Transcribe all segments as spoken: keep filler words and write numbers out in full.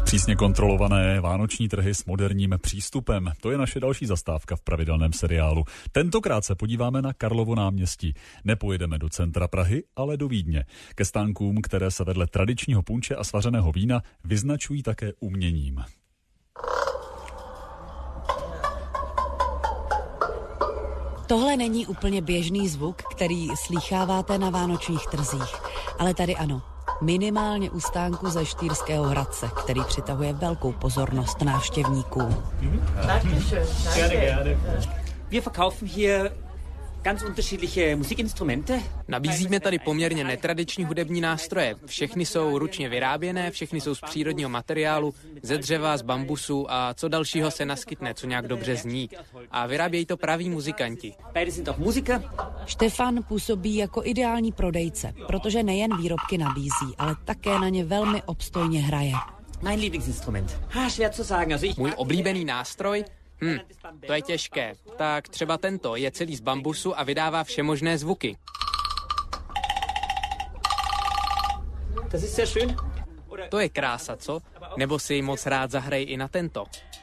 Přísně kontrolované vánoční trhy s moderním přístupem. To je naše další zastávka v pravidelném seriálu. Tentokrát se podíváme na Karlovo náměstí. Nepojedeme do centra Prahy, ale do Vídně. Ke stánkům, které se vedle tradičního punče a svařeného vína vyznačují také uměním. Tohle není úplně běžný zvuk, který slýcháváte na vánočních trzích, ale tady ano. Minimálně u stánku ze Štýrského Hradce, který přitahuje velkou pozornost návštěvníků. Wir verkaufen hier ganz unterschiedliche Musikinstrumente. Nabízíme tady poměrně netradiční hudební nástroje. Všechny jsou ručně vyráběné, všechny jsou z přírodního materiálu, ze dřeva, z bambusu a co dalšího se naskytne, co nějak dobře zní. A vyrábějí to praví muzikanti. Beide sind auch Musiker. Štefan působí jako ideální prodejce, protože nejen výrobky nabízí, ale také na ně velmi obstojně hraje. Mein Lieblingsinstrument. Ha, schwer zu sagen. Also ich... Můj oblíbený nástroj? Hm, to je těžké. Tak třeba tento je celý z bambusu a vydává všemožné zvuky. Das ist sehr schön. To je krása, co? Nebo si moc rád zahraj i na tento.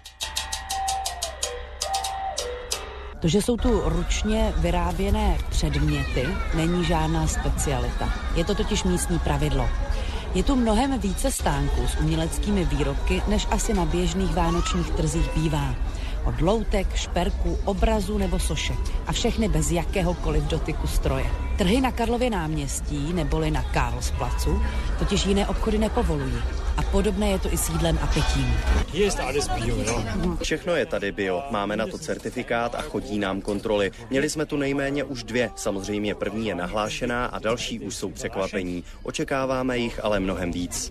To, že jsou tu ručně vyráběné předměty, není žádná specialita. Je to totiž místní pravidlo. Je tu mnohem více stánků s uměleckými výrobky, než asi na běžných vánočních trzích bývá. Od loutek, šperků, obrazů nebo sošek. A všechny bez jakéhokoliv dotyku stroje. Trhy na Karlově náměstí, neboli na Karlsplacu, totiž jiné obchody nepovolují. A podobné je to i s jídlem a pitím. Všechno je tady bio. Máme na to certifikát a chodí nám kontroly. Měli jsme tu nejméně už dvě. Samozřejmě první je nahlášená a další už jsou překvapení. Očekáváme jich ale mnohem víc.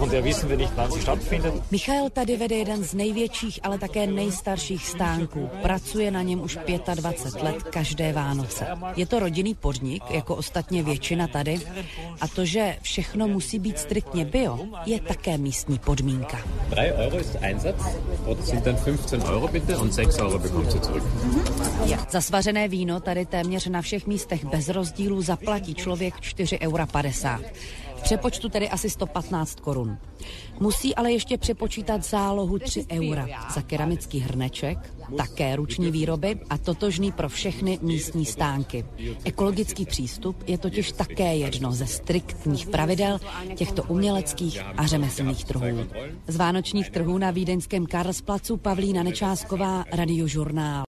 Michael tady vede jeden z největších, ale také nejstarších stánků. Pracuje na něm už dvacet pět let každé Vánoce. Je to rodinný podnik, jako ostatně většina tady. A to, že všechno musí být striktně bio, je také místní podmínka. drei Euro ist Einsatz, das sind dann fünfzehn Euro bitte und sechs Euro bekommt ihr zurück. Za svařené víno tady téměř na všech místech bez rozdílu zaplatí člověk čtyři eura padesát. V přepočtu tedy asi sto patnáct korun. Musí ale ještě přepočítat zálohu tři eura za keramický hrneček, také ruční výroby a totožný pro všechny místní stánky. Ekologický přístup je totiž také jedno ze striktních pravidel těchto uměleckých a řemeslných trhů. Z vánočních trhů na vídeňském Karlsplacu Pavlína Nečásková, Radiožurnál.